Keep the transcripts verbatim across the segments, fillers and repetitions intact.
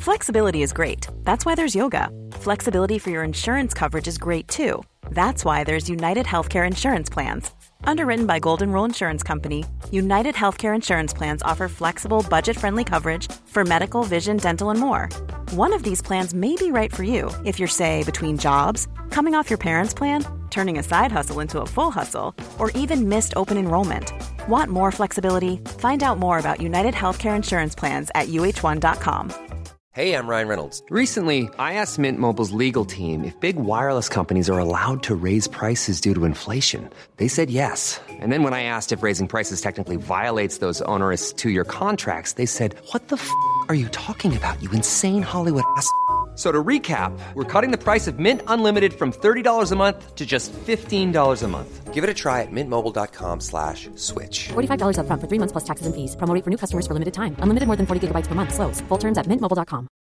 Flexibility is great. That's why there's yoga. Flexibility for your insurance coverage is great too. That's why there's United Healthcare Insurance Plans. Underwritten by Golden Rule Insurance Company, United Healthcare Insurance Plans offer flexible, budget-friendly coverage for medical, vision, dental, and more. One of these plans may be right for you if you're, say, between jobs, coming off your parents' plan, turning a side hustle into a full hustle, or even missed open enrollment. Want more flexibility? Find out more about United Healthcare Insurance Plans at U H one dot com. Hey, I'm Ryan Reynolds. Recently, I asked Mint Mobile's legal team if big wireless companies are allowed to raise prices due to inflation. They said yes. And then when I asked if raising prices technically violates those onerous two-year contracts, they said, what the f*** are you talking about, you insane Hollywood ass f- So to recap, we're cutting the price of Mint Unlimited from thirty dollars a month to just fifteen dollars a month. Give it a try at mintmobile.com slash switch. forty-five dollars up front for three months plus taxes and fees. Promo rate for new customers for limited time. Unlimited more than forty gigabytes per month. Slows full terms at mint mobile dot com.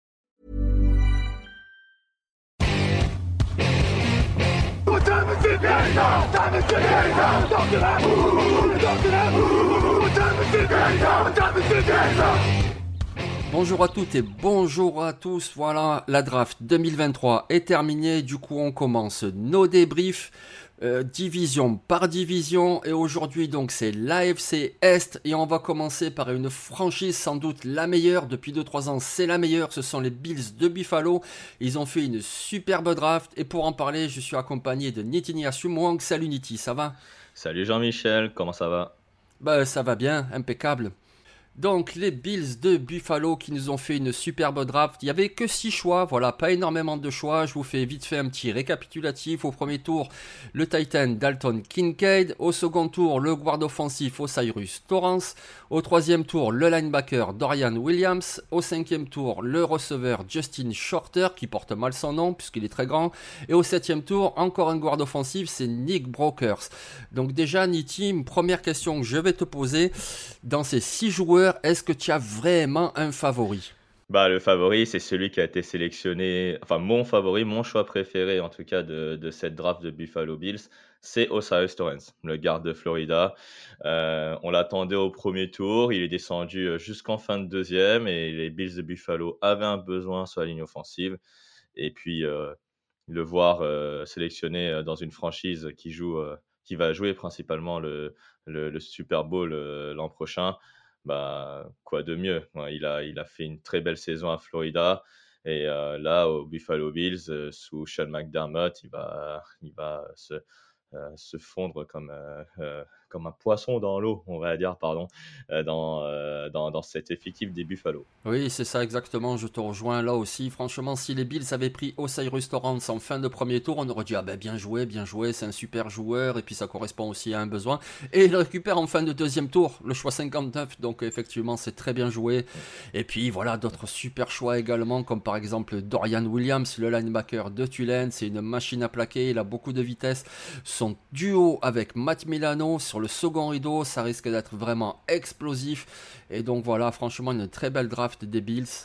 Bonjour à toutes et bonjour à tous, voilà, la draft deux mille vingt-trois est terminée, du coup on commence nos débriefs, euh, division par division, et aujourd'hui donc c'est l'A F C Est, et on va commencer par une franchise sans doute la meilleure, depuis deux trois ans c'est la meilleure, ce sont les Bills de Buffalo, ils ont fait une superbe draft, et pour en parler je suis accompagné de Nitini Asumwang. Salut Niti, ça va? Salut Jean-Michel, comment ça va? Bah ça va bien, impeccable. Donc les Bills de Buffalo qui nous ont fait une superbe draft, il n'y avait que six choix, voilà, pas énormément de choix, je vous fais vite fait un petit récapitulatif. Au premier tour, le Titan Dalton Kincaid, au second tour, le guard offensif O'Cyrus Torrence, au troisième tour, le linebacker Dorian Williams, au cinquième tour, le receveur Justin Shorter, qui porte mal son nom puisqu'il est très grand, et au septième tour, encore un guard offensif, c'est Nick Brokers. Donc déjà Niti, première question que je vais te poser, dans ces six joueurs, est-ce que tu as vraiment un favori? Bah, le favori, c'est celui qui a été sélectionné, enfin mon favori, mon choix préféré en tout cas de, de cette draft de Buffalo Bills, c'est O'Cyrus Torrence, le garde de Florida. Euh, on l'attendait au premier tour, il est descendu jusqu'en fin de deuxième et les Bills de Buffalo avaient un besoin sur la ligne offensive. Et puis euh, le voir euh, sélectionné dans une franchise qui joue, euh, qui va jouer principalement le, le, le Super Bowl euh, l'an prochain. Bah, quoi de mieux? Ouais, il a, il a fait une très belle saison à Florida et euh, là au Buffalo Bills euh, sous Sean McDermott, il va, il va se, euh, se fondre comme, euh, euh, comme un poisson dans l'eau, on va dire, pardon, euh, dans, euh, dans, dans cet effectif des Buffalo. Oui, c'est ça exactement, je te rejoins là aussi. Franchement, si les Bills avaient pris O'Cyrus Torrence en fin de premier tour, on aurait dit ah ben bien joué, bien joué, c'est un super joueur et puis ça correspond aussi à un besoin. Et il récupère en fin de deuxième tour, le choix cinquante-neuf, donc effectivement c'est très bien joué. Et puis voilà, d'autres super choix également, comme par exemple Dorian Williams, le linebacker de Tulane, c'est une machine à plaquer, il a beaucoup de vitesse. Son duo avec Matt Milano sur le second rideau, ça risque d'être vraiment explosif. Et donc voilà, franchement une très belle draft des Bills.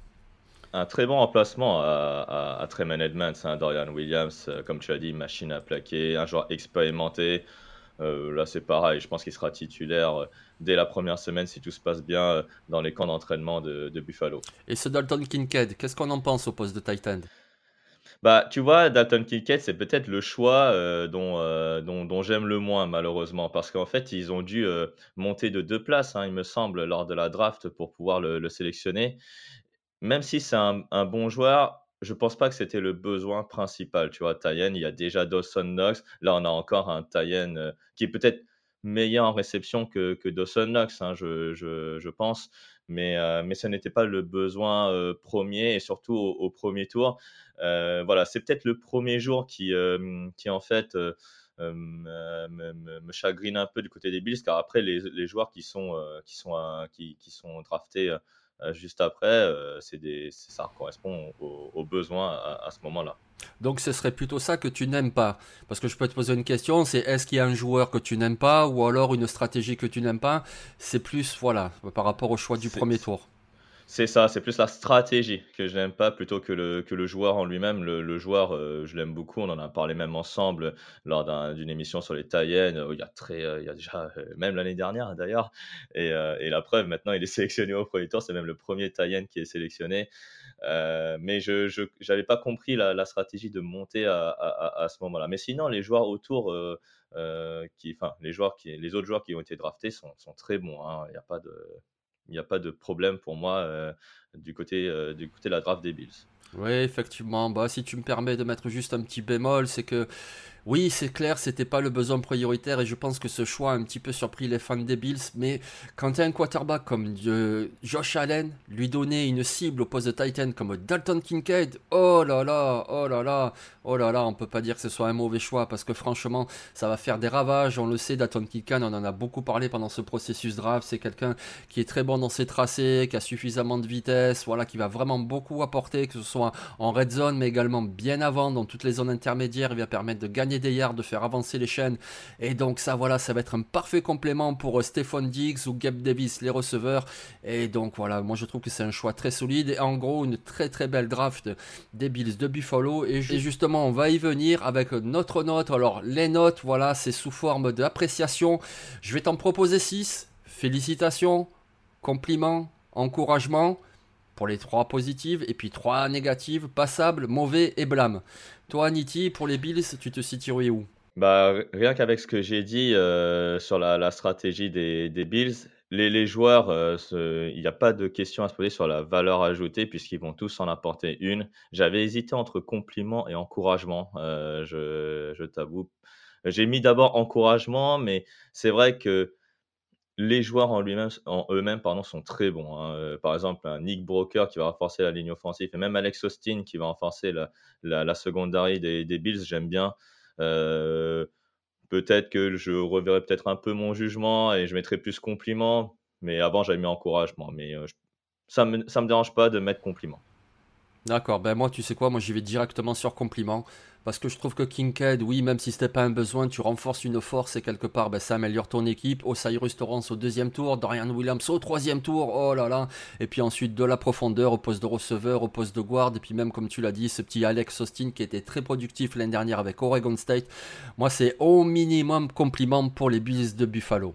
Un très bon remplacement à, à, à Tremaine Edmonds, hein, Dorian Williams, euh, comme tu as dit, machine à plaquer, un joueur expérimenté. Euh, là c'est pareil, je pense qu'il sera titulaire euh, dès la première semaine si tout se passe bien euh, dans les camps d'entraînement de, de Buffalo. Et ce Dalton Kincaid, qu'est-ce qu'on en pense au poste de Titan? Bah, tu vois, Dalton Kincaid, c'est peut-être le choix euh, dont, euh, dont, dont j'aime le moins, malheureusement, parce qu'en fait, ils ont dû euh, monter de deux places, hein, il me semble, lors de la draft pour pouvoir le, le sélectionner. Même si c'est un, un bon joueur, je pense pas que c'était le besoin principal. Tu vois, Tyen, il y a déjà Dawson Knox. Là, on a encore un Tyen euh, qui est peut-être meilleur en réception que, que Dawson Knox, hein, je, je, je pense. Mais, euh, mais ce n'était pas le besoin euh, premier et surtout au, au premier tour. Euh, voilà, c'est peut-être le premier jour qui, euh, qui en fait, euh, euh, me, me, me chagrine un peu du côté des Bills, car après, les, les joueurs qui sont, euh, qui sont, euh, qui, qui sont draftés euh, juste après, euh, c'est des, c'est, ça correspond aux, aux besoins à, à ce moment-là. Donc ce serait plutôt ça que tu n'aimes pas. Parce que je peux te poser une question, c'est est-ce qu'il y a un joueur que tu n'aimes pas ou alors une stratégie que tu n'aimes pas? C'est plus, voilà, par rapport au choix du c'est, premier tour. C'est ça, c'est plus la stratégie que je n'aime pas plutôt que le que le joueur en lui-même. Le le joueur, heu, je l'aime beaucoup. On en a parlé même ensemble lors d'un d'une émission sur les tight ends, heu, il y a très, heu, il y a déjà, heu, même l'année dernière d'ailleurs et heu et la preuve maintenant il est sélectionné au premier tour. C'est même le premier tight end qui est sélectionné. Heu, mais je je j'avais pas compris la la stratégie de monter à à à à ce moment-là. Mais sinon les joueurs autour, heu heu, qui enfin les joueurs qui les autres joueurs qui ont été draftés sont sont très bons, hein. Il y a pas de il y a pas de problème pour moi, heu, du côté, heu, du côté de la draft des Bills. Oui, effectivement. Bah, si tu me permets de mettre juste un petit bémol, c'est que oui, c'est clair, c'était pas le besoin prioritaire et je pense que ce choix a un petit peu surpris les fans des Bills. Mais quand tu as un quarterback comme euh, Josh Allen, lui donner une cible au poste de Titan comme Dalton Kincaid, oh là là, oh là là, oh là là, on peut pas dire que ce soit un mauvais choix parce que franchement, ça va faire des ravages. On le sait, Dalton Kincaid, on en a beaucoup parlé pendant ce processus draft. C'est quelqu'un qui est très bon dans ses tracés, qui a suffisamment de vitesse, voilà, qui va vraiment beaucoup apporter, que ce soit en red zone, mais également bien avant dans toutes les zones intermédiaires. Il va permettre de gagner des yards, de faire avancer les chaînes. Et donc ça, voilà, ça va être un parfait complément pour Stephon Diggs ou Gabe Davis, les receveurs. Et donc voilà, moi je trouve que c'est un choix très solide. Et en gros, une très très belle draft des Bills de Buffalo. Et, et justement, on va y venir avec notre note. Alors les notes, voilà, c'est sous forme d'appréciation. Je vais t'en proposer six. Félicitations, compliments, encouragements pour les trois positives et puis trois négatives, passables, mauvais et blâme. Toi, Niti, pour les Bills, tu te situerais où? Bah, r rien qu'avec ce que j'ai dit, heu, sur la la stratégie des des Bills, les les joueurs, heu, se il y a pas de question à se poser sur la valeur ajoutée puisqu'ils vont tous en apporter une. J'avais hésité entre compliments et encouragement, heu, je je t'avoue. J'ai mis d'abord encouragement, mais c'est vrai que les joueurs en lui-même en eux-mêmes, pardon, sont très bons, hein, heu, par exemple, un Nick Broeker qui va renforcer la ligne offensive et même Alex Austin qui va renforcer la la la secondary des des Bills, j'aime bien. Heu, peut-être que je reverrai peut-être un peu mon jugement et je mettrai plus compliment, mais avant j'avais mis encouragement, mais heu, j ça me ça me dérange pas de mettre compliment. D'accord, ben moi, tu sais quoi, moi j'y vais directement sur compliment. Parce que je trouve que Kincaid, oui, même si c'était pas un besoin, tu renforces une force et quelque part, ben, ça améliore ton équipe. Osiris Torrance au deuxième tour, Dorian Williams au troisième tour, oh là là. Et puis ensuite de la profondeur au poste de receveur, au poste de guard. Et puis même, comme tu l'as dit, ce petit Alex Austin qui était très productif l'année dernière avec Oregon State. Moi, c'est au minimum compliment pour les Bills de Buffalo.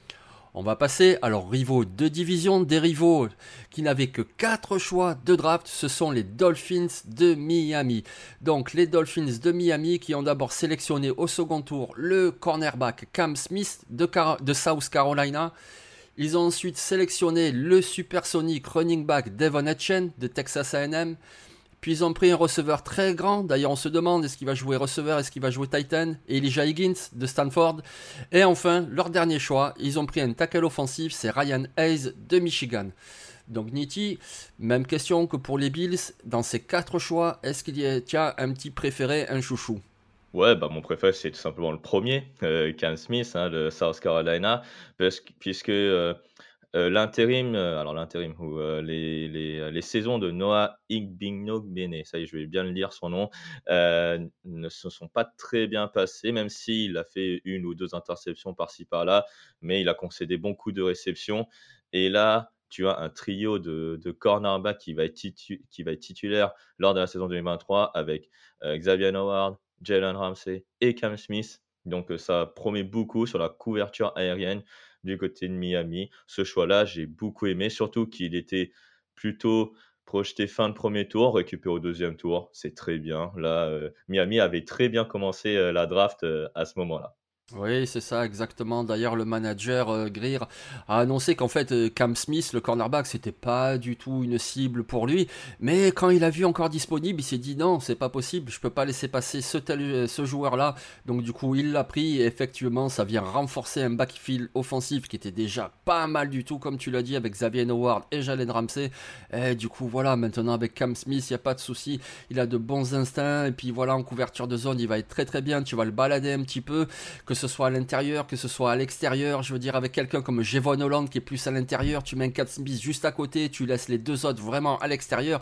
On va passer à leurs rivaux de division, des rivaux qui n'avaient que quatre choix de draft, ce sont les Dolphins de Miami. Donc les Dolphins de Miami qui ont d'abord sélectionné au second tour le cornerback Cam Smith de, Car- de South Carolina. Ils ont ensuite sélectionné le supersonique running back Devon Etchen de Texas A and M. Puis ils ont pris un receveur très grand. D'ailleurs, on se demande est-ce qu'il va jouer receveur, est-ce qu'il va jouer Titan. Elijah Higgins de Stanford. Et enfin, leur dernier choix, ils ont pris un tackle offensif, c'est Ryan Hayes de Michigan. Donc Nitti, même question que pour les Bills. Dans ces quatre choix, est-ce qu'il y a tiens, un petit préféré, un chouchou? Ouais, bah, mon préféré, c'est tout simplement le premier, er Cam Smith, hein, de South Carolina, parce que puisque, heu heu, l'intérim, heu, alors l'intérim ou, heu, les les, heu, les saisons de Noah Igbinoghene, ça y est, je vais bien le dire son nom, heu, ne se sont pas très bien passées, même s'il a fait une ou deux interceptions par-ci par-là, mais il a concédé beaucoup de réceptions et là, tu as un trio de de cornerbacks qui va être titu qui va être titulaire lors de la saison deux mille vingt-trois avec, heu, Xavier Howard, Jalen Ramsey et Cam Smith. Donc, heu, ça promet beaucoup sur la couverture aérienne du côté de Miami. Ce choix-là, j'ai beaucoup aimé, surtout qu'il était plutôt projeté fin de premier tour, récupéré au deuxième tour. C'est très bien. Là, heu, Miami avait très bien commencé, heu, la draft, heu, à ce moment-là. Oui, c'est ça, exactement. D'ailleurs, le manager euh, Greer a annoncé qu'en fait, euh, Cam Smith, le cornerback, c'était pas du tout une cible pour lui. Mais quand il a vu encore disponible, il s'est dit non, c'est pas possible, je peux pas laisser passer ce, tel, euh, ce joueur-là. Donc, du coup, il l'a pris et effectivement, ça vient renforcer un backfield offensif qui était déjà pas mal du tout, comme tu l'as dit, avec Xavier Howard et Jalen Ramsey. Et du coup, voilà, maintenant avec Cam Smith, il n'y a pas de souci. Il a de bons instincts et puis voilà, en couverture de zone, il va être très très bien. Tu vas le balader un petit peu. Que ce soit à l'intérieur, que ce soit à l'extérieur. Je veux dire, avec quelqu'un comme Jevon Holland qui est plus à l'intérieur, tu mets un Cat Smith juste à côté, tu laisses les deux autres vraiment à l'extérieur.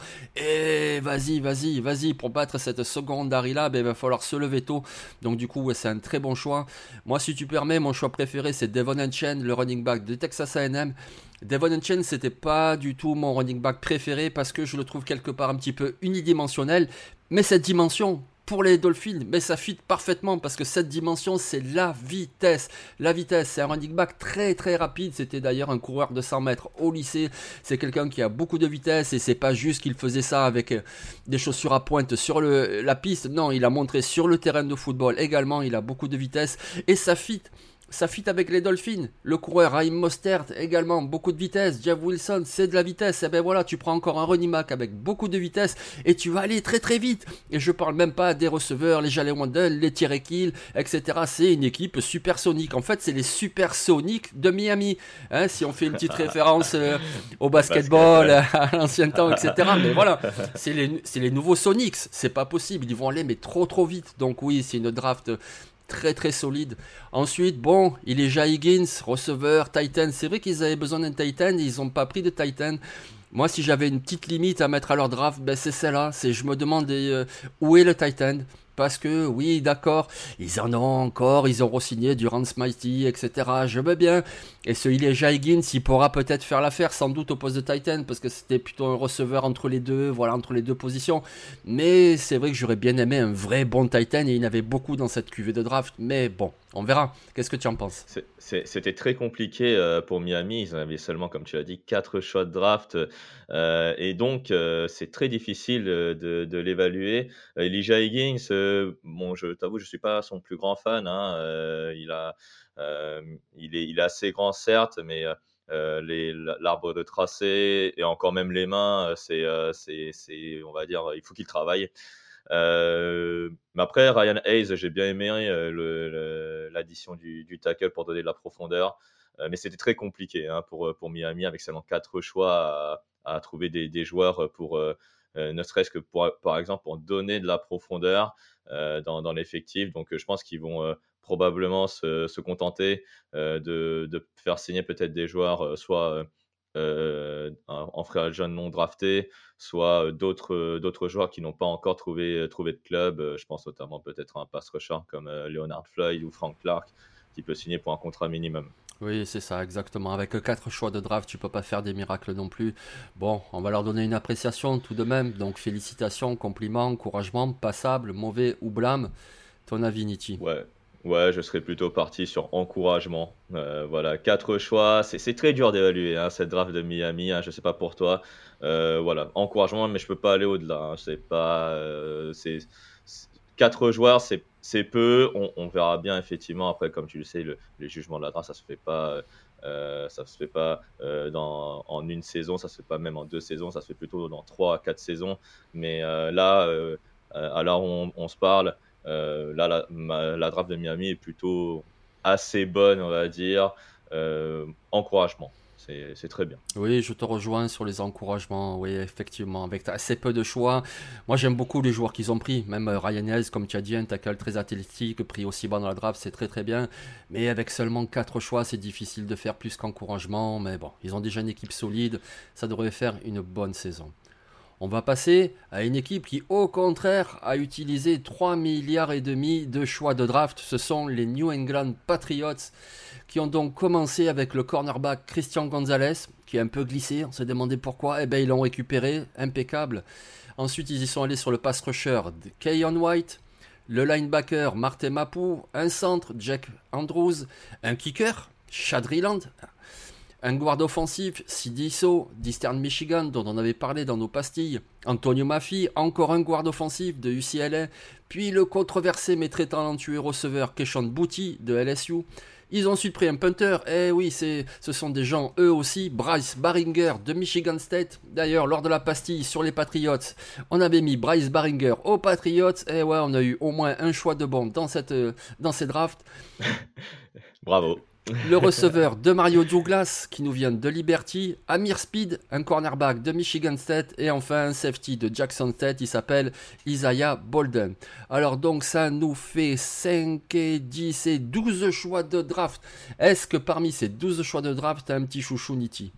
Et vas-y, vas-y, vas-y, pour battre cette secondary là, ben, il va falloir se lever tôt. Donc du coup, ouais, c'est un très bon choix. Moi, si tu permets, mon choix préféré, c'est Devon Achane, le running back de Texas A and M. Devon Achane, c'était pas du tout mon running back préféré parce que je le trouve quelque part un petit peu unidimensionnel. Mais cette dimension, pour les Dolphins, mais ça fit parfaitement parce que cette dimension, c'est la vitesse. La vitesse, c'est un running back très très rapide. C'était d'ailleurs un coureur de cent mètres au lycée. C'est quelqu'un qui a beaucoup de vitesse et c'est pas juste qu'il faisait ça avec des chaussures à pointe sur le, la piste. Non, il a montré sur le terrain de football également. Il a beaucoup de vitesse et ça fit. Ça fit avec les Dolphins. Le coureur Raheem Mostert également, beaucoup de vitesse. Jeff Wilson, c'est de la vitesse. Et ben voilà, tu prends encore un running back avec beaucoup de vitesse et tu vas aller très très vite. Et je parle même pas des receveurs, les Jalen Waddle, les Tyreek Hill, et cetera. C'est une équipe supersonique. En fait, c'est les supersoniques de Miami. Hein, si on fait une petite référence euh, au basketball, à l'ancien temps, et cetera. Mais voilà, c'est les, c'est les nouveaux Sonics. C'est pas possible. Ils vont aller mais trop trop vite. Donc oui, c'est une draft très très solide. Ensuite, bon, il est Jay Higgins, receveur, Titan. C'est vrai qu'ils avaient besoin d'un Titan, ils n'ont pas pris de Titan. Moi, si j'avais une petite limite à mettre à leur draft, ben c'est celle-là. C'est, je me demande euh, où est le Titan. Parce que, oui, d'accord, ils en ont encore, ils ont re-signé Durant Smitey, et cetera. Je veux bien. Et ce Elijah Higgins, il pourra peut-être faire l'affaire, sans doute au poste de Titan, parce que c'était plutôt un receveur entre les deux, voilà, entre les deux positions. Mais c'est vrai que j'aurais bien aimé un vrai bon Titan, et il y en avait beaucoup dans cette cuvée de draft. Mais bon, on verra. Qu'est-ce que tu en penses ? C'est- c'est- C'était très compliqué euh, pour Miami. Ils avaient seulement, comme tu l'as dit, quatre choix de draft. Euh, et donc, euh, c'est très difficile euh, de, de l'évaluer. Euh, Elijah Higgins, euh, bon, je t'avoue, je ne suis pas son plus grand fan. Hein. Euh, il a, euh, il est, il est assez grand, certes, mais euh, les, l'arbre de tracé et encore même les mains, c'est, euh, c'est, c'est, on va dire, il faut qu'il travaille. Euh, mais après, Ryan Hayes, j'ai bien aimé euh, le- le- l'addition du, du tackle pour donner de la profondeur. Euh, mais c'était très compliqué hein, pour, pour Miami avec seulement quatre choix à, à trouver des, des joueurs pour, euh, euh, ne serait-ce que pour, par exemple, pour donner de la profondeur euh, dans, dans l'effectif. Donc, euh, je pense qu'ils vont euh, probablement se, se contenter euh, de, de faire signer peut-être des joueurs, euh, soit euh, euh, en en free agent non draftés, soit euh, d'autres euh, d'autres joueurs qui n'ont pas encore trouvé, euh, trouvé de club. Euh, Je pense notamment peut-être à un pass rusher comme euh, Leonard Floyd ou Frank Clark qui peut signer pour un contrat minimum. Oui, c'est ça, exactement. Avec quatre choix de draft, tu peux pas faire des miracles non plus. Bon, on va leur donner une appréciation tout de même. Donc, félicitations, compliments, encouragements, passable, mauvais ou blâme. Ton avis, Niti ? Ouais, ouais, je serais plutôt parti sur encouragement. Euh, voilà, quatre choix, c'est c'est très dur d'évaluer hein, cette draft de Miami. Hein, je sais pas pour toi. Euh, voilà, encouragement, mais je peux pas aller au-delà. Hein, c'est pas, euh, c'est c'est- quatre joueurs, c'est c'est peu. On, on verra bien effectivement après, comme tu le sais, le, les jugements de la draft, ça se fait pas. Euh, ça se fait pas euh, dans, en une saison, ça se fait pas même en deux saisons, ça se fait plutôt dans trois à quatre saisons. Mais euh, là, euh, euh, à l'heure où on, on se parle, euh, là, la, ma- la draft de Miami est plutôt assez bonne, on va dire. Euh, encouragement, c'est c'est très bien. Oui, je te rejoins sur les encouragements. Oui, effectivement, avec assez peu de choix. Moi, j'aime beaucoup les joueurs qu'ils ont pris. Même euh, Ryan Hayes, comme tu as dit, un tackle très athlétique, pris aussi bas dans la draft, c'est très très bien. Mais avec seulement quatre choix, c'est difficile de faire plus qu'encouragement. Mais bon, ils ont déjà une équipe solide. Ça devrait faire une bonne saison. On va passer à une équipe qui, au contraire, a utilisé trois milliards et demi de choix de draft. Ce sont les New England Patriots qui ont donc commencé avec le cornerback Christian Gonzalez, qui est un peu glissé. On s'est demandé pourquoi. Eh bien, ils l'ont récupéré, impeccable. Ensuite, ils y sont allés sur le pass rusher de Keyon White, le linebacker Martin Mapu, un centre Jack Andrews, un kicker Chad Ryland, un guard offensif, Sidiso, d'Eastern Michigan, dont on avait parlé dans nos pastilles. Antonio Mafi, encore un guard offensif de U C L A. Puis le controversé mais très talentueux receveur Keishon Boutte de L S U. Ils ont ensuite pris un punter. Eh oui, c'est, ce sont des gens, eux aussi. Bryce Baringer de Michigan State. D'ailleurs, lors de la pastille sur les Patriots, on avait mis Bryce Baringer aux Patriots. Eh ouais, on a eu au moins un choix de bon dans, cette, dans ces drafts. Bravo. Le receveur de Mario Douglas qui nous vient de Liberty, Amir Speed, un cornerback de Michigan State et enfin un safety de Jackson State, il s'appelle Isaiah Bolden. Alors donc ça nous fait cinq et dix et douze choix de draft. Est-ce que parmi ces douze choix de draft, tu as un petit chouchou Niti?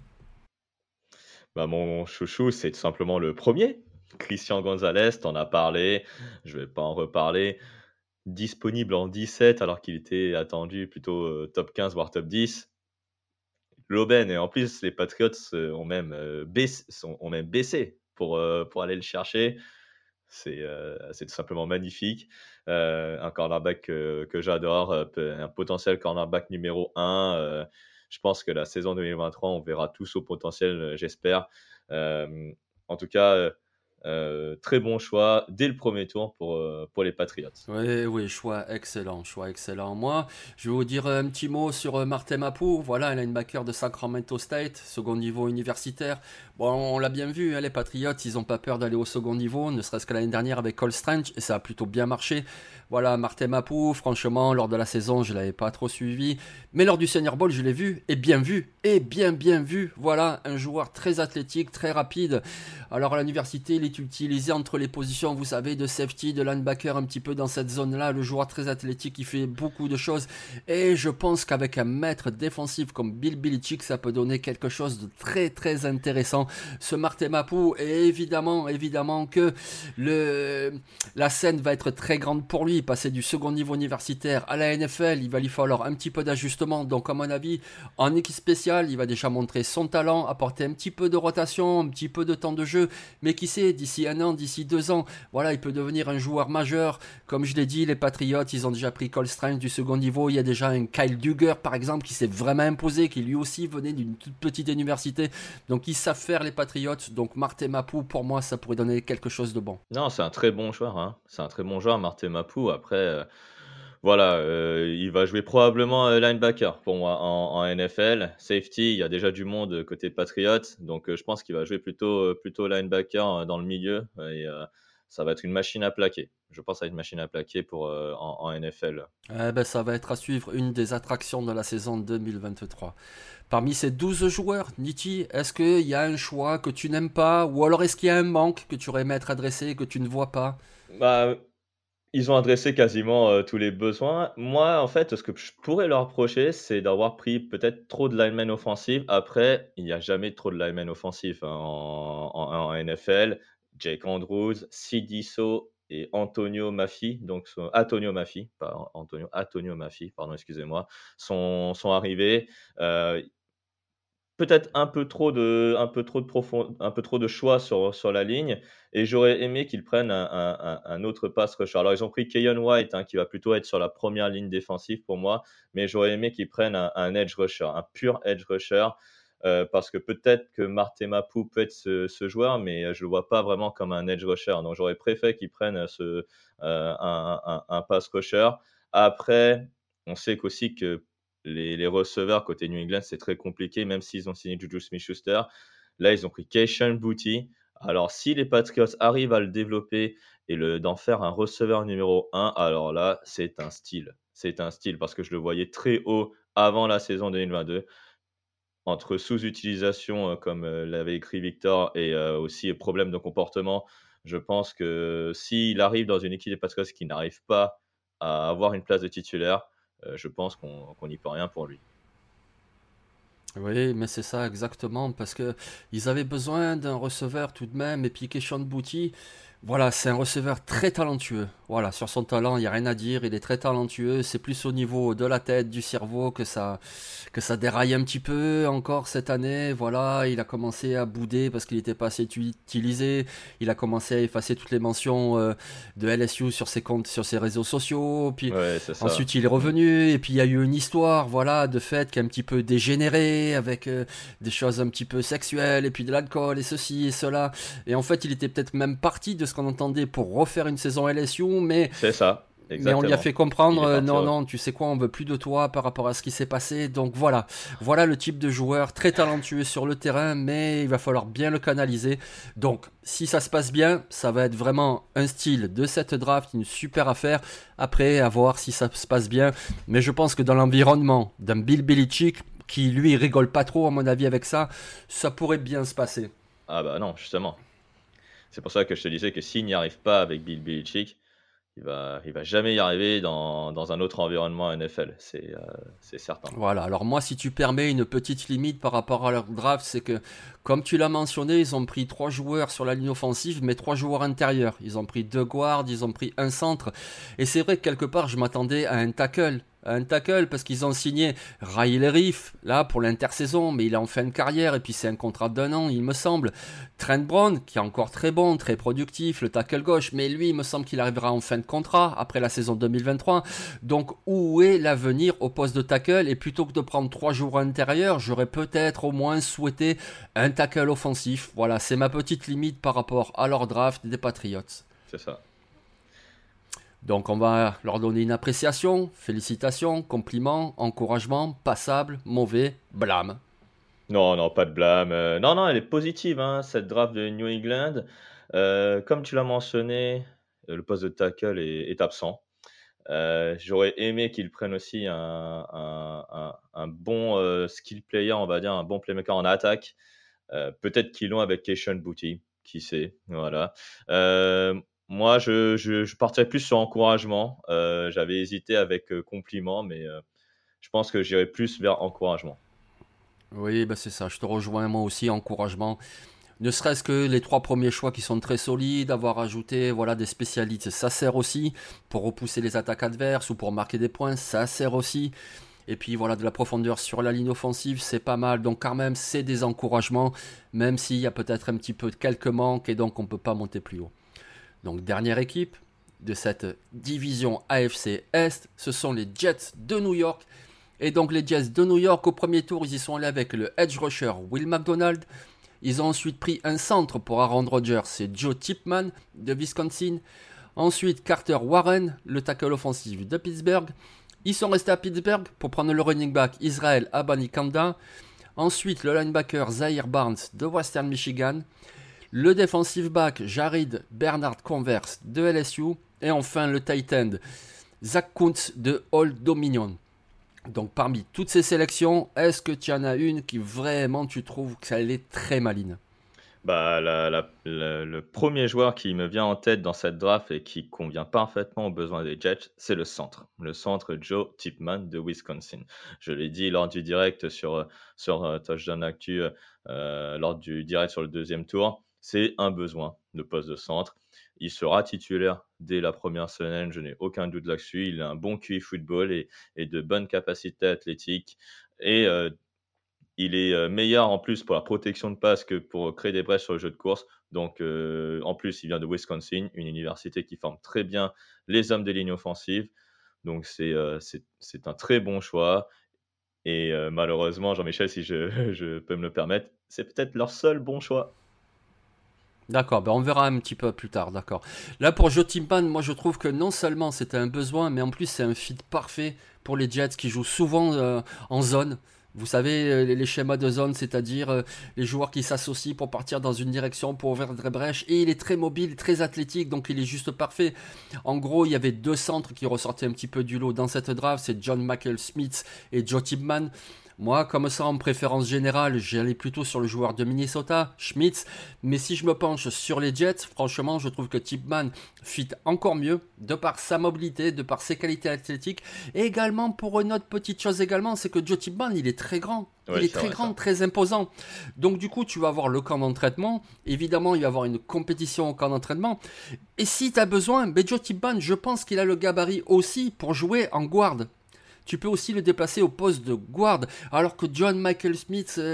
Bah, mon chouchou, c'est tout simplement le premier, Christian Gonzalez, t'en as parlé, je vais pas en reparler. Disponible en dix-sept alors qu'il était attendu plutôt euh, top quinze voire top dix. L'aubaine et en plus les Patriots euh, ont même, euh, baissé, sont- ont même baissé pour, euh, pour aller le chercher. C'est euh, c'est tout simplement magnifique. Euh, un cornerback que, que j'adore, euh, pe- un potentiel cornerback numéro un. Euh, je pense que la saison deux mille vingt-trois, on verra tous au potentiel, euh, j'espère. Euh, En tout cas, euh, euh, très bon choix dès le premier tour pour, euh, pour les Patriots. Oui, oui, choix excellent, choix excellent. Moi, je vais vous dire un petit mot sur euh, Martin Mapu. Voilà, un linebacker de Sacramento State, second niveau universitaire. Bon, on l'a bien vu, hein, les Patriots, ils n'ont pas peur d'aller au second niveau, ne serait-ce que l'année dernière avec Cole Strange, et ça a plutôt bien marché. Voilà, Martin Mapu, franchement, lors de la saison, je ne l'avais pas trop suivi. Mais lors du Senior Bowl, je l'ai vu, et bien vu, et bien bien vu. Voilà, un joueur très athlétique, très rapide. Alors à l'université, il est utilisé entre les positions, vous savez, de safety, de linebacker, un petit peu dans cette zone-là. Le joueur très athlétique, il fait beaucoup de choses. Et je pense qu'avec un maître défensif comme Bill Belichick, ça peut donner quelque chose de très très intéressant. Ce Martin Mapu, et évidemment, évidemment que le, la scène va être très grande pour lui. Passer du second niveau universitaire à la N F L, il va lui falloir un petit peu d'ajustement. Donc à mon avis, en équipe spéciale, il va déjà montrer son talent, apporter un petit peu de rotation, un petit peu de temps de jeu. Mais qui sait, d'ici un an, d'ici deux ans, voilà, il peut devenir un joueur majeur. Comme je l'ai dit, les Patriots, ils ont déjà pris Cole Strange du second niveau. Il y a déjà un Kyle Duggar, par exemple, qui s'est vraiment imposé, qui lui aussi venait d'une toute petite université. Donc ils savent faire les Patriots. Donc Martin Mapu, pour moi, ça pourrait donner quelque chose de bon. Non, c'est un très bon joueur, hein. C'est un très bon joueur, Martin Mapu. Après, euh, voilà, euh, il va jouer probablement euh, linebacker pour moi en, en N F L. Safety, il y a déjà du monde côté Patriots, donc euh, je pense qu'il va jouer plutôt, euh, plutôt linebacker euh, dans le milieu et euh, ça va être une machine à plaquer. Je pense à une machine à plaquer pour, euh, en, en N F L. Eh ben, ça va être à suivre une des attractions de la saison deux mille vingt-trois. Parmi ces douze joueurs, Niti, est-ce qu'il y a un choix que tu n'aimes pas ou alors est-ce qu'il y a un manque que tu aurais aimé être adressé et que tu ne vois pas? Bah, ils ont adressé quasiment euh, tous les besoins. Moi, en fait, ce que je pourrais leur reprocher, c'est d'avoir pris peut-être trop de linemen offensifs. Après, il n'y a jamais trop de linemen offensifs, hein, en, en- en N F L. Jake Andrews, Sidiso et Antonio Maffi, donc sont- Antonio Maffi, pas Antonio, Antonio Maffi, pardon, excusez-moi, sont, sont arrivés. Euh, Peut-être un peu trop de un peu trop de profond un peu trop de choix sur sur la ligne et j'aurais aimé qu'ils prennent un un un un autre pass rusher. Alors ils ont pris Keyon White, hein, qui va plutôt être sur la première ligne défensive pour moi, mais j'aurais aimé qu'ils prennent un un edge rusher, un pur edge rusher, heu, parce que peut-être que Martin Mapu peut être ce ce joueur, mais je le vois pas vraiment comme un edge rusher. Donc j'aurais préféré qu'ils prennent ce, heu, un un un pass rusher. Après, on sait qu'aussi que les, les receveurs côté New England, c'est très compliqué, même s'ils ont signé Juju Smith-Schuster. Là, ils ont pris Keishan Boutte. Alors, si les Patriots arrivent à le développer et le, d'en faire un receveur numéro un, alors là, c'est un style. C'est un style parce que je le voyais très haut avant la saison deux mille vingt-deux. Entre sous-utilisation, euh, comme euh, l'avait écrit Victor, et euh, aussi problème de comportement, je pense que s'il arrive dans une équipe des Patriots qui n'arrive pas à avoir une place de titulaire, euh, je pense qu'on qu'on n'y peut rien pour lui. Oui, mais c'est ça exactement, parce que ils avaient besoin d'un receveur tout de même, et puis Keishon Boutte, voilà, c'est un receveur très talentueux. Voilà, sur son talent, il n'y a rien à dire, il est très talentueux, c'est plus au niveau de la tête, du cerveau que ça, que ça déraille un petit peu encore cette année. Voilà, il a commencé à bouder parce qu'il n'était pas assez utilisé, il a commencé à effacer toutes les mentions euh, de L S U sur ses comptes, sur ses réseaux sociaux, puis Ouais, c'est ça. ensuite il est Mm. revenu, et puis il y a eu une histoire, voilà, de fait qui a un petit peu dégénéré, avec euh, des choses un petit peu sexuelles, et puis de l'alcool, et ceci et cela. Et en fait, il était peut-être même parti de ce qu'on entendait pour refaire une saison L S U, mais C'est ça. Mais on lui a fait comprendre, euh, non, heureux. non, tu sais quoi, on veut plus de toi par rapport à ce qui s'est passé. Donc voilà, voilà le type de joueur très talentueux sur le terrain, mais il va falloir bien le canaliser. Donc si ça se passe bien, ça va être vraiment un style de cette draft, une super affaire. Après, à voir si ça se passe bien. Mais je pense que dans l'environnement d'un Bill Belichick, qui lui rigole pas trop à mon avis avec ça, ça pourrait bien se passer. Ah bah non, justement. C'est pour ça que je te disais que s'il n'y arrive pas avec Bill Belichick, il va, il va jamais y arriver dans, dans un autre environnement N F L, c'est, euh, c'est certain. Voilà, alors moi si tu permets une petite limite par rapport à leur draft, c'est que comme tu l'as mentionné, ils ont pris trois joueurs sur la ligne offensive, mais trois joueurs intérieurs. Ils ont pris deux guards, ils ont pris un centre. Et c'est vrai que quelque part je m'attendais à un tackle. Un tackle parce qu'ils ont signé Riley Reiff là pour l'intersaison, mais il est en fin de carrière et puis c'est un contrat d'un an il me semble. Trent Brown qui est encore très bon, très productif, le tackle gauche, mais lui il me semble qu'il arrivera en fin de contrat après la saison deux mille vingt-trois. Donc où est l'avenir au poste de tackle? Et plutôt que de prendre trois joueurs intérieurs, j'aurais peut-être au moins souhaité un tackle offensif. Voilà, c'est ma petite limite par rapport à leur draft des Patriots. C'est ça. Donc on va leur donner une appréciation, félicitations, compliments, encouragement, passable, mauvais, blâme. Non, non, pas de blâme. Euh, non, non, elle est positive, hein, cette draft de New England. Euh, comme tu l'as mentionné, euh, le poste de tackle est, est absent. Euh, j'aurais aimé qu'ils prennent aussi un, un, un, un bon euh, skill player, on va dire, un bon playmaker en attaque. Euh, peut-être qu'ils l'ont avec Keishon Boutte, qui sait. Voilà. Euh, moi, je, je, je partirais plus sur encouragement. Euh, j'avais hésité avec euh, compliment, mais euh, je pense que j'irais plus vers encouragement. Oui, bah c'est ça, je te rejoins moi aussi, encouragement. Ne serait-ce que les trois premiers choix qui sont très solides, avoir ajouté voilà, des spécialistes, ça sert aussi pour repousser les attaques adverses ou pour marquer des points, ça sert aussi. Et puis voilà, de la profondeur sur la ligne offensive, c'est pas mal. Donc quand même, c'est des encouragements, même s'il y a peut-être un petit peu de quelques manques et donc on ne peut pas monter plus haut. Donc dernière équipe de cette division A F C Est, ce sont les Jets de New York. Et donc les Jets de New York, au premier tour, ils y sont allés avec le edge rusher Will McDonald. Ils ont ensuite pris un centre pour Aaron Rodgers, c'est Joe Tipman de Wisconsin. Ensuite Carter Warren, le tackle offensif de Pittsburgh. Ils sont restés à Pittsburgh pour prendre le running back Israel Abanikanda. Ensuite le linebacker Zaire Barnes de Western Michigan. Le defensive back Jared Bernard Converse de L S U. Et enfin le tight end Zach Kuntz de Old Dominion. Donc parmi toutes ces sélections, est-ce que tu en as une qui vraiment tu trouves qu'elle est très maligne? Bah, la- la- la- le premier joueur qui me vient en tête dans cette draft et qui convient parfaitement aux besoins des Jets, c'est le centre. Le centre Joe Tipman de Wisconsin. Je l'ai dit lors du direct sur, sur euh, Touchdown Actu, euh, lors du direct sur le deuxième tour. C'est un besoin de poste de centre. Il sera titulaire dès la première semaine, je n'ai aucun doute là-dessus. Il a un bon Q I football et, et de bonnes capacités athlétiques. Et euh, il est euh, meilleur en plus pour la protection de passe que pour créer des brèches sur le jeu de course. Donc, euh, en plus, il vient de Wisconsin, une université qui forme très bien les hommes des lignes offensives. Donc, c'est euh, c'est, c'est un très bon choix. Et euh, malheureusement, Jean-Michel, si je, je peux me le permettre, c'est peut-être leur seul bon choix. D'accord, ben on verra un petit peu plus tard, d'accord. Là pour Joe Tipman, moi je trouve que non seulement c'était un besoin, mais en plus c'est un fit parfait pour les Jets qui jouent souvent euh, en zone. Vous savez, euh, les, les schémas de zone, c'est-à-dire euh, les joueurs qui s'associent pour partir dans une direction, pour ouvrir des brèches. Et il est très mobile, très athlétique, donc il est juste parfait. En gros, il y avait deux centres qui ressortaient un petit peu du lot dans cette draft, c'est John Michael Smith et Joe Tipman. Moi, comme ça, en préférence générale, j'allais plutôt sur le joueur de Minnesota, Schmitz. Mais si je me penche sur les Jets, franchement, je trouve que Tipman fit encore mieux, de par sa mobilité, de par ses qualités athlétiques. Et également, pour une autre petite chose également, c'est que Joe Tipman, il est très grand. Ouais, il est c'est très vrai, grand, ça. très imposant. Donc du coup, tu vas avoir le camp d'entraînement. Évidemment, il va y avoir une compétition au camp d'entraînement. Et si tu as besoin, ben Joe Tipman, je pense qu'il a le gabarit aussi pour jouer en guard. Tu peux aussi le déplacer au poste de guard, alors que John Michael Smith, euh,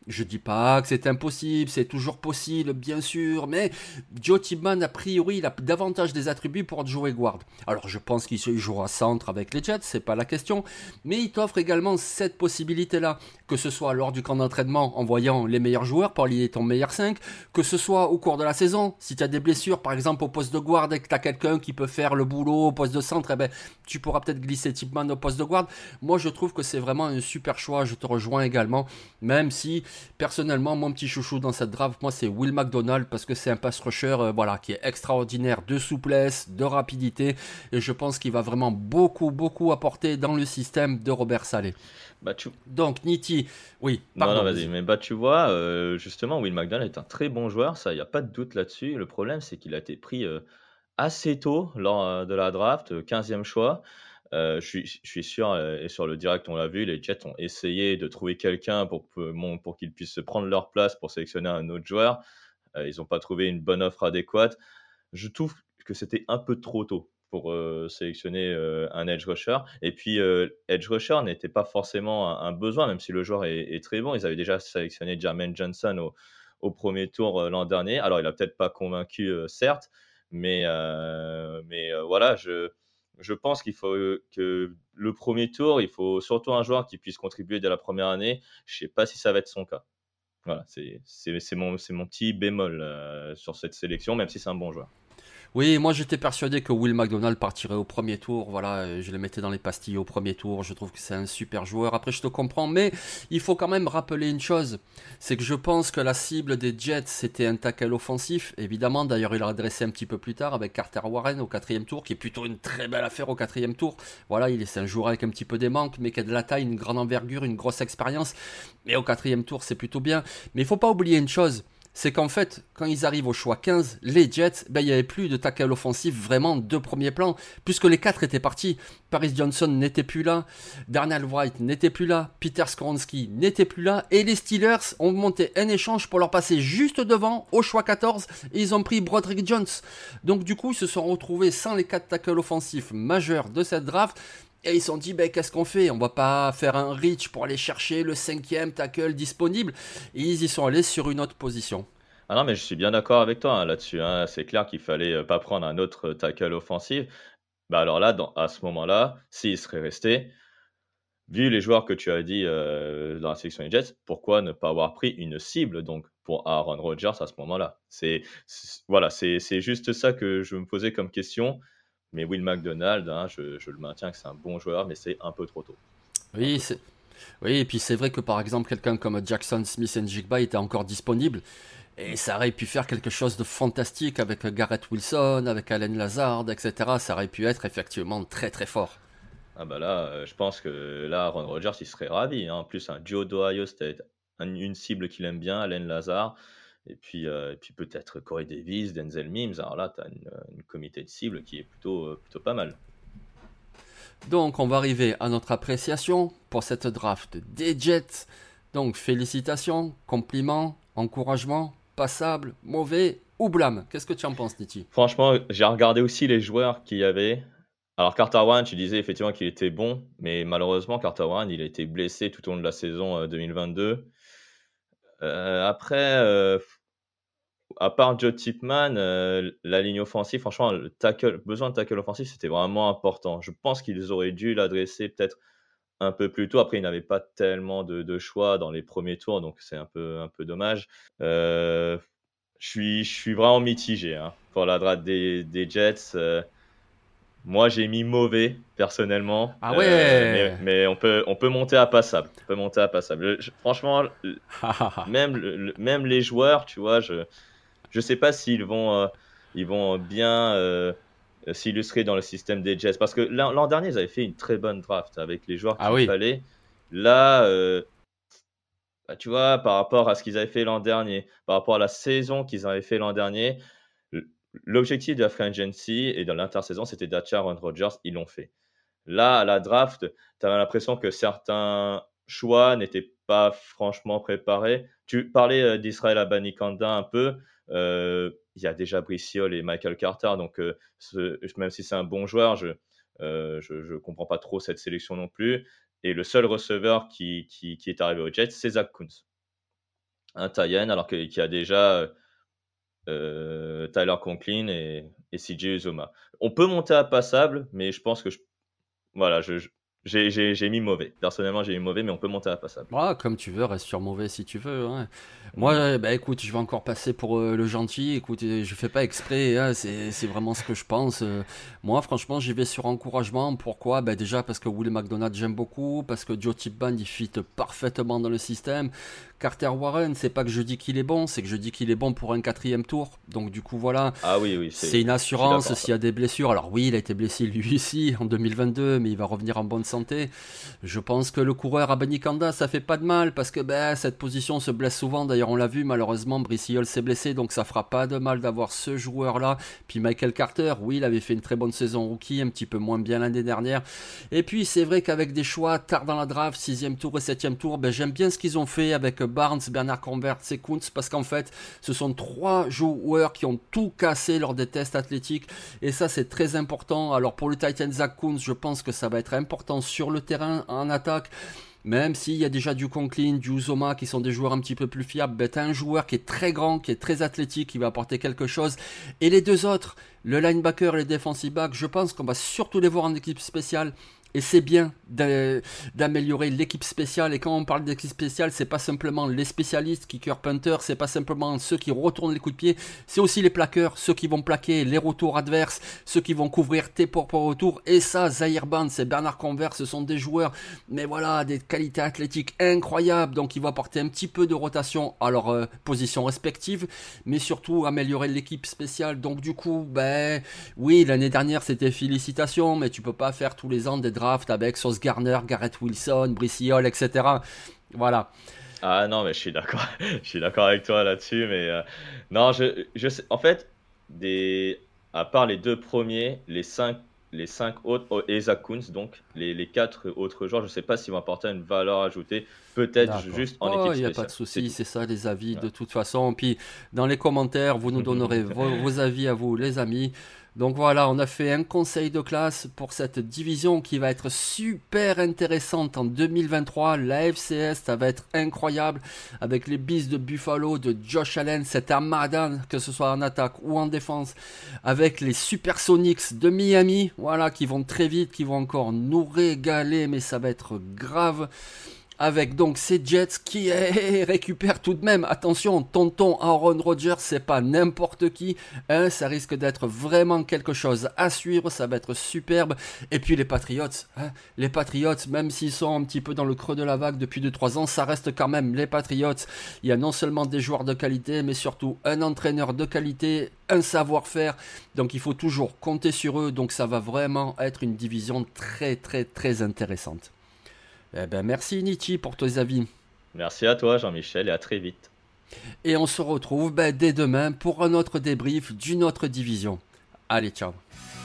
Je dis pas que c'est impossible, c'est toujours possible, bien sûr, mais Joe Tillman, a priori, il a davantage des attributs pour jouer guard. Alors, je pense qu'il se jouera centre avec les Jets, c'est pas la question, mais il t'offre également cette possibilité-là, que ce soit lors du camp d'entraînement en voyant les meilleurs joueurs pour aligner ton meilleur cinq, que ce soit au cours de la saison, si tu as des blessures, par exemple au poste de guard et que tu as quelqu'un qui peut faire le boulot au poste de centre, eh ben, tu pourras peut-être glisser Tillman au poste de guard. Moi, je trouve que c'est vraiment un super choix, je te rejoins également, même si personnellement, mon petit chouchou dans cette draft, moi, c'est Will McDonald parce que c'est un pass rusher euh, voilà, qui est extraordinaire de souplesse, de rapidité, et je pense qu'il va vraiment beaucoup, beaucoup apporter dans le système de Robert Saleh. Bah, tu... Donc, Nitti, oui, Non, pardon. non, vas-y, mais bah, tu vois, euh, justement, Will McDonald est un très bon joueur, ça, il n'y a pas de doute là-dessus. Le problème, c'est qu'il a été pris euh, assez tôt lors euh, de la draft, euh, quinzième choix. Euh, je suis, je suis sûr, euh, et sur le direct, on l'a vu, les Jets ont essayé de trouver quelqu'un pour, que- mon- pour qu'ils puissent prendre leur place pour sélectionner un autre joueur. Euh, ils n'ont pas trouvé une bonne offre adéquate. Je trouve que c'était un peu trop tôt pour euh, sélectionner euh, un edge rusher. Et puis, euh, edge rusher n'était pas forcément un, un besoin, même si le joueur est, est très bon. Ils avaient déjà sélectionné Jermaine Johnson au, au premier tour euh, l'an dernier. Alors, il n'a peut-être pas convaincu, euh, certes, mais, euh, mais euh, voilà, je, je pense qu'il faut que le premier tour, il faut surtout un joueur qui puisse contribuer dès la première année. Je ne sais pas si ça va être son cas. Voilà, c'est c'est- c'est mon, c'est mon petit bémol euh, sur cette sélection, même si c'est un bon joueur. Oui, moi j'étais persuadé que Will McDonald partirait au premier tour. Voilà, euh, je le mettais dans les pastilles au premier tour. Je trouve que c'est un super joueur. Après, je te comprends, mais il faut quand même rappeler une chose, c'est que je pense que la cible des Jets c'était un tackle offensif. Évidemment, d'ailleurs, il l'a adressé un petit peu plus tard avec Carter Warren au quatrième tour, qui est plutôt une très belle affaire au quatrième tour. Voilà, il est c'est un joueur avec un petit peu des manques, mais qui a de la taille, une grande envergure, une grosse expérience. Mais au quatrième tour, c'est plutôt bien. Mais il faut pas oublier une chose, c'est qu'en fait, quand ils arrivent au choix quinze, les Jets, ben, il n'y avait plus de tackle offensif vraiment de premier plan, puisque les quatre étaient partis. Paris Johnson n'était plus là, Darnell Wright n'était plus là, Peter Skoronski n'était plus là, et les Steelers ont monté un échange pour leur passer juste devant au choix quatorze, et ils ont pris Broderick Jones. Donc du coup, ils se sont retrouvés sans les quatre tackles offensifs majeurs de cette draft. Et ils se sont dit, ben, qu'est-ce qu'on fait? On va pas faire un reach pour aller chercher le cinquième tackle disponible. Et ils y sont allés sur une autre position. Ah non, mais je suis bien d'accord avec toi hein, là-dessus, hein. C'est clair qu'il fallait euh, pas prendre un autre tackle offensif. Bah alors là, dans- à ce moment-là, s'il serait resté, vu les joueurs que tu as dit euh, dans la sélection des Jets, pourquoi ne pas avoir pris une cible donc pour Aaron Rodgers à ce moment-là? C'est c'est- voilà, c'est c'est juste ça que je me posais comme question. Mais Will McDonald, hein, je, je le maintiens que c'est un bon joueur, mais c'est un peu trop tôt. Un Oui, peu c'est... trop tôt. oui, et puis c'est vrai que par exemple, quelqu'un comme Jackson Smith Njigba était encore disponible. Et ça aurait pu faire quelque chose de fantastique avec Garrett Wilson, avec Allen Lazard, et cetera. Ça aurait pu être effectivement très très fort. Ah bah là, euh, je pense que là, Aaron Rodgers, il serait ravi, hein. En plus, un Joe d'Ohio State, un- une cible qu'il aime bien, Allen Lazard, et puis, euh, et puis peut-être Corey Davis, Denzel Mims. Alors là, tu as une, une comité de cibles qui est plutôt, euh, plutôt pas mal. Donc on va arriver à notre appréciation pour cette draft des Jets. Donc félicitations, compliments, encouragements, passable, mauvais ou blâme. Qu'est-ce que tu en penses, Niti? Franchement, j'ai regardé aussi les joueurs qu'il y avait. Alors Carter Warren, tu disais effectivement qu'il était bon, mais malheureusement, Carter Warren, il a été blessé tout au long de la saison euh, deux mille vingt-deux. Euh, après, euh, à part Joe Tipman, euh, la ligne offensive, franchement, le tackle, besoin de tackle offensif, c'était vraiment important. Je pense qu'ils auraient dû l'adresser peut-être un peu plus tôt. Après, ils n'avaient pas tellement de, de choix dans les premiers tours, donc c'est un peu, un peu dommage. Euh, je suis, je suis vraiment mitigé hein, pour la draft des, des Jets. Euh, moi, j'ai mis mauvais personnellement, Ah euh, mais, ouais. mais on peut, on peut monter à passable. On peut monter à passable. Je- franchement, même, le- le- même les joueurs, tu vois, je je sais pas s'ils vont, euh, ils vont bien euh, euh, s'illustrer dans le système des Jets. Parce que l'an l'an dernier, ils avaient fait une très bonne draft avec les joueurs Ah qu'il oui. fallait. Là, euh, bah, tu vois, par rapport à ce qu'ils avaient fait l'an dernier, par rapport à la saison qu'ils avaient fait l'an dernier, l- l'objectif de la free agency et de l'intersaison, c'était d'acheter Aaron Rodgers. Ils l'ont fait. Là, à la draft, tu avais l'impression que certains choix n'étaient pas franchement préparés. Tu parlais euh, d'Israël Abanikanda un peu. Euh, Il y a déjà Brissiol et Michael Carter. Donc, euh, ce- même si c'est un bon joueur, je ne comprends pas trop cette sélection non plus. Et le seul receveur qui, qui, qui est arrivé au Jets, c'est Zach Kuntz. un tie-in, alors que- qu'il y a déjà euh, Tyler Conklin et, et C J Uzoma. On peut monter à passable, mais je pense que je, voilà, je, je- j'ai, j'ai, j'ai mis mauvais. Personnellement, j'ai mis mauvais, mais on peut monter à passable. Ah, comme tu veux, reste sur mauvais si tu veux. Hein. Moi, Mm. euh, bah écoute, je vais encore passer pour euh, le gentil. Écoute, euh, je fais pas exprès, hein, c'est, c'est vraiment ce que je pense. Euh, moi, franchement, j'y vais sur encouragement. Pourquoi? Bah déjà parce que Will McDonald, j'aime beaucoup, parce que Joe Tip-Band, il fit parfaitement dans le système. Carter Warren, c'est pas que je dis qu'il est bon, c'est que je dis qu'il est bon pour un quatrième tour. Donc du coup, voilà, Ah oui, oui, c'est c'est, une je suis d'accord assurance avec s'il ça. y a des blessures. Alors oui, il a été blessé lui aussi en deux mille vingt-deux, mais il va revenir en bonne santé. Je pense que le coureur Abanikanda, ça fait pas de mal parce que ben, cette position se blesse souvent. D'ailleurs, on l'a vu, malheureusement, Brice Hall s'est blessé, donc ça fera pas de mal d'avoir ce joueur-là. Puis Michael Carter, oui, il avait fait une très bonne saison rookie, un petit peu moins bien l'année dernière. Et puis, c'est vrai qu'avec des choix tard dans la draft, sixième tour et septième tour, ben, j'aime bien ce qu'ils ont fait avec Barnes, Bernard Convert et Kuntz parce qu'en fait, ce sont trois joueurs qui ont tout cassé lors des tests athlétiques. Et ça, c'est très important. Alors, pour le Titan Zach Kuntz, je pense que ça va être important sur le terrain en attaque. Même s'il y a déjà du Conklin, du Uzoma qui sont des joueurs un petit peu plus fiables, ben t'as un joueur qui est très grand, qui est très athlétique, qui va apporter quelque chose. Et les deux autres, le linebacker et le defensive back, je pense qu'on va surtout les voir en équipe spéciale. Et c'est bien d'a- d'améliorer l'équipe spéciale. Et quand on parle d'équipe spéciale, c'est pas simplement les spécialistes, kicker, punter, c'est pas simplement ceux qui retournent les coups de pied, c'est aussi les plaqueurs, ceux qui vont plaquer les retours adverses, ceux qui vont couvrir tes propres retours. Et ça, Zaire Barnes et Bernard Convert, ce sont des joueurs, mais voilà, des qualités athlétiques incroyables. Donc, ils vont apporter un petit peu de rotation à leur euh, position respective, mais surtout améliorer l'équipe spéciale. Donc, du coup, ben, oui, l'année dernière, c'était félicitations, mais tu peux pas faire tous les ans des drafts avec Sauce Garner, Garrett Wilson, Brice Hall, et cetera. Voilà. Ah non, mais je suis d'accord, je suis d'accord avec toi là-dessus, mais euh, non, je, je sais, en fait, des, à part les deux premiers, les cinq, les cinq autres, oh, et Zach Kuntz, donc, les, les quatre autres joueurs, je sais pas s'ils vont apporter une valeur ajoutée, peut-être D'accord. juste en Oh, équipe il n'y a pas spéciale. de C'est souci, tout. c'est ça les avis de Voilà. toute façon. Puis dans les commentaires, vous nous donnerez vos, vos avis à vous, les amis. Donc voilà, on a fait un conseil de classe pour cette division qui va être super intéressante en deux mille vingt-trois. La F C S, ça va être incroyable avec les Bills de Buffalo, de Josh Allen, cette armada, que ce soit en attaque ou en défense, avec les Supersonics de Miami, voilà, qui vont très vite, qui vont encore nous régaler, mais ça va être grave. Avec donc ces Jets qui eh, récupèrent tout de même, attention, tonton Aaron Rodgers, c'est pas n'importe qui, hein, ça risque d'être vraiment quelque chose à suivre, ça va être superbe. Et puis les Patriots, hein, les Patriots, même s'ils sont un petit peu dans le creux de la vague depuis deux trois ans, ça reste quand même les Patriots. Il y a non seulement des joueurs de qualité, mais surtout un entraîneur de qualité, un savoir-faire, donc il faut toujours compter sur eux, donc ça va vraiment être une division très très très intéressante. Eh ben merci Nietzsche pour tes avis. Merci à toi, Jean-Michel, et à très vite. Et on se retrouve ben, dès demain pour un autre débrief d'une autre division. Allez, ciao.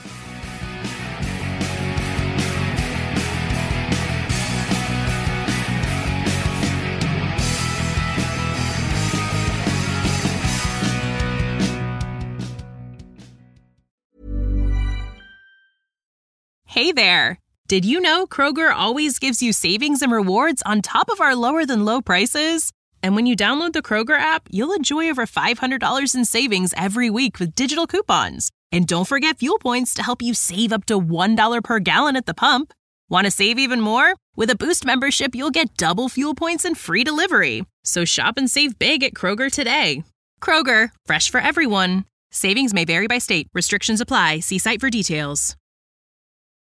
Hey there! Did you know Kroger always gives you savings and rewards on top of our lower than low prices? And when you download the Kroger app, you'll enjoy over five hundred dollars in savings every week with digital coupons. And don't forget fuel points to help you save up to one dollar per gallon at the pump. Want to save even more? With a Boost membership, you'll get double fuel points and free delivery. So shop and save big at Kroger today. Kroger, fresh for everyone. Savings may vary by state. Restrictions apply. See site for details.